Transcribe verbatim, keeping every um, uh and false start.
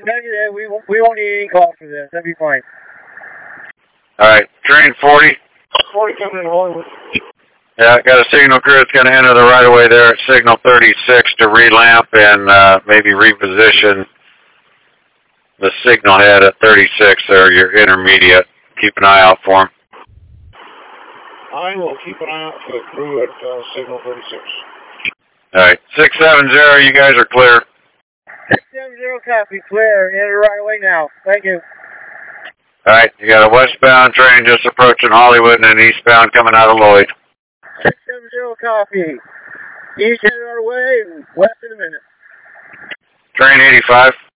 Negative. We won't, we won't need any calls for this. That'd be fine. All right, train forty. forty coming in Hollywood. Yeah, got a signal crew that's going to enter the right of way there at signal thirty-six to relamp and uh, maybe reposition the signal head at thirty-six there, your intermediate. Keep an eye out for them. I will keep an eye out for the crew at uh, signal thirty-six. All right, six seven zero, you guys are clear. six seven zero, copy, clear. Enter right away now. Thank you. All right, you got a westbound train just approaching Hollywood and an eastbound coming out of Lloyd. six seven zero, copy. East headed our way and west in a minute. Train eighty-five.